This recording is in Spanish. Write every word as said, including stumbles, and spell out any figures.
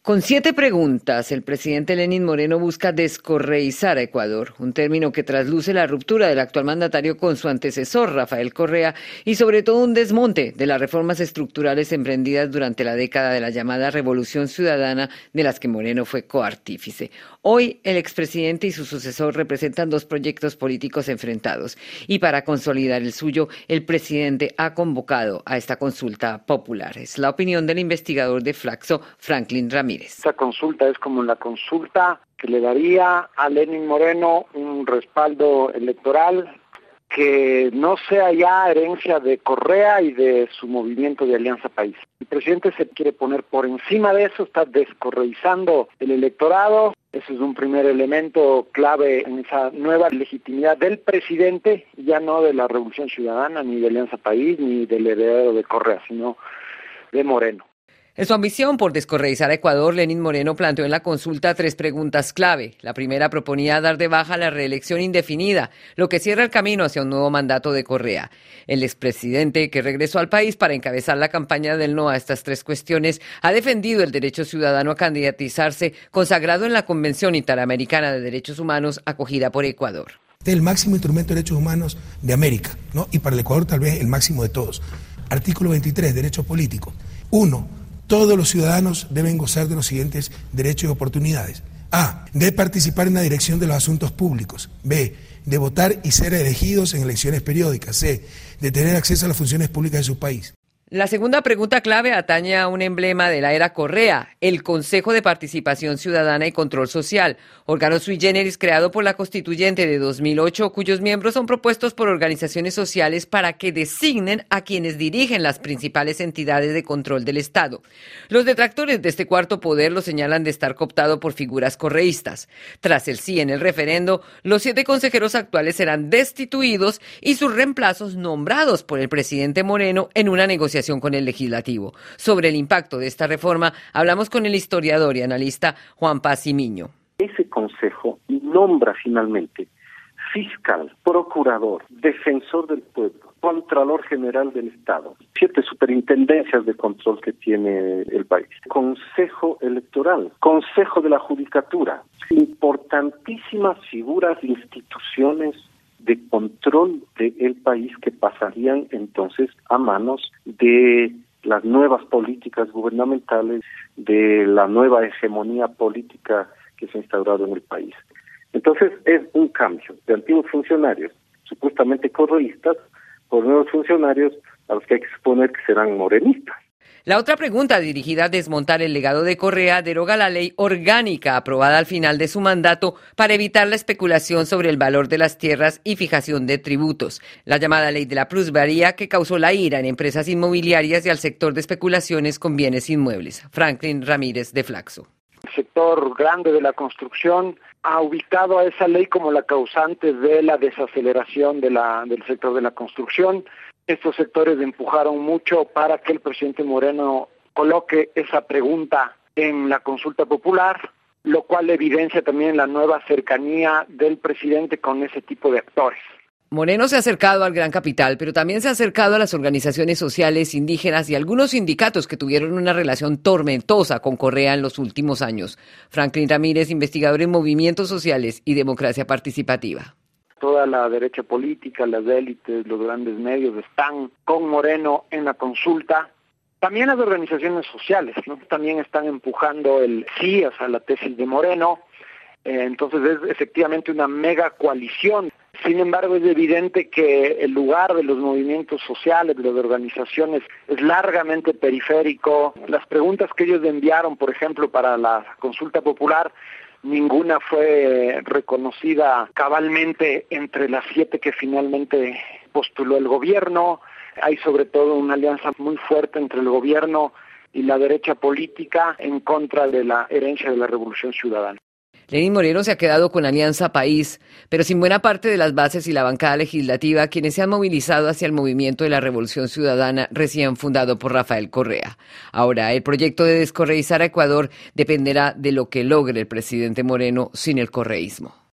Con siete preguntas, el presidente Lenín Moreno busca descorreizar a Ecuador, un término que trasluce la ruptura del actual mandatario con su antecesor, Rafael Correa, y sobre todo un desmonte de las reformas estructurales emprendidas durante la década de la llamada Revolución Ciudadana, de las que Moreno fue coartífice. Hoy, el expresidente y su sucesor representan dos proyectos políticos enfrentados, y para consolidar el suyo, el presidente ha convocado a esta consulta popular. Es la opinión del investigador de Flaxo, Franklin Ramírez. Esta consulta es como la consulta que le daría a Lenín Moreno un respaldo electoral que no sea ya herencia de Correa y de su movimiento de Alianza País. El presidente se quiere poner por encima de eso, está descorreizando el electorado. Ese es un primer elemento clave en esa nueva legitimidad del presidente, ya no de la Revolución Ciudadana, ni de Alianza País, ni del heredero de Correa, sino de Moreno. En su ambición por descorreizar a Ecuador, Lenín Moreno planteó en la consulta tres preguntas clave. La primera proponía dar de baja la reelección indefinida, lo que cierra el camino hacia un nuevo mandato de Correa. El expresidente, que regresó al país para encabezar la campaña del no a estas tres cuestiones, ha defendido el derecho ciudadano a candidatizarse, consagrado en la Convención Interamericana de Derechos Humanos acogida por Ecuador. Este es el máximo instrumento de derechos humanos de América, ¿no? Y para el Ecuador tal vez el máximo de todos. Artículo veintitrés, derechos políticos. Uno. Todos los ciudadanos deben gozar de los siguientes derechos y oportunidades. A. De participar en la dirección de los asuntos públicos. B. De votar y ser elegidos en elecciones periódicas. C. De tener acceso a las funciones públicas de su país. La segunda pregunta clave atañe a un emblema de la era Correa, el Consejo de Participación Ciudadana y Control Social, órgano sui generis creado por la Constituyente de dos mil ocho, cuyos miembros son propuestos por organizaciones sociales para que designen a quienes dirigen las principales entidades de control del Estado. Los detractores de este cuarto poder lo señalan de estar cooptado por figuras correístas. Tras el sí en el referendo, los siete consejeros actuales serán destituidos y sus reemplazos nombrados por el presidente Moreno en una negociación con el legislativo. Sobre el impacto de esta reforma, hablamos con el historiador y analista Juan Paz Imiño. Ese consejo nombra finalmente fiscal, procurador, defensor del pueblo, contralor general del Estado, siete superintendencias de control que tiene el país, consejo electoral, consejo de la judicatura, importantísimas figuras, instituciones de control del país que pasarían entonces a manos de las nuevas políticas gubernamentales, de la nueva hegemonía política que se ha instaurado en el país. Entonces es un cambio de antiguos funcionarios supuestamente correístas por nuevos funcionarios a los que hay que suponer que serán morenistas. La otra pregunta, dirigida a desmontar el legado de Correa, deroga la ley orgánica aprobada al final de su mandato para evitar la especulación sobre el valor de las tierras y fijación de tributos. La llamada ley de la plusvalía, que causó la ira en empresas inmobiliarias y al sector de especulaciones con bienes inmuebles. Franklin Ramírez, de Flaxo. El sector grande de la construcción ha ubicado a esa ley como la causante de la desaceleración de la, del sector de la construcción. Estos sectores empujaron mucho para que el presidente Moreno coloque esa pregunta en la consulta popular, lo cual evidencia también la nueva cercanía del presidente con ese tipo de actores. Moreno se ha acercado al gran capital, pero también se ha acercado a las organizaciones sociales, indígenas y algunos sindicatos que tuvieron una relación tormentosa con Correa en los últimos años. Franklin Ramírez, investigador en movimientos sociales y democracia participativa. Toda la derecha política, las élites, los grandes medios están con Moreno en la consulta. También las organizaciones sociales, ¿no? También están empujando el sí hacia la tesis de Moreno. Eh, entonces es efectivamente una mega coalición. Sin embargo, es evidente que el lugar de los movimientos sociales, de las organizaciones, es largamente periférico. Las preguntas que ellos enviaron, por ejemplo, para la consulta popular, ninguna fue reconocida cabalmente entre las siete que finalmente postuló el gobierno. Hay sobre todo una alianza muy fuerte entre el gobierno y la derecha política en contra de la herencia de la Revolución Ciudadana. Lenín Moreno se ha quedado con Alianza País, pero sin buena parte de las bases y la bancada legislativa, quienes se han movilizado hacia el movimiento de la Revolución Ciudadana recién fundado por Rafael Correa. Ahora, el proyecto de descorreizar a Ecuador dependerá de lo que logre el presidente Moreno sin el correísmo.